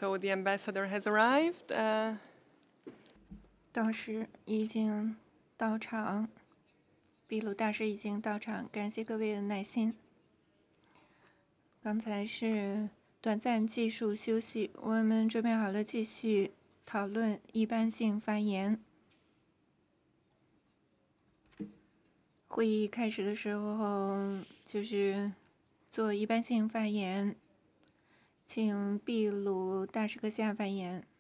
So the ambassador has arrived. 大使已经到场，秘鲁大使已经到场，感谢各位的耐心。刚才是短暂技术休息，我们准备好了继续讨论一般性发言。会议开始的时候就是做一般性发言，请秘鲁大使阁下发言。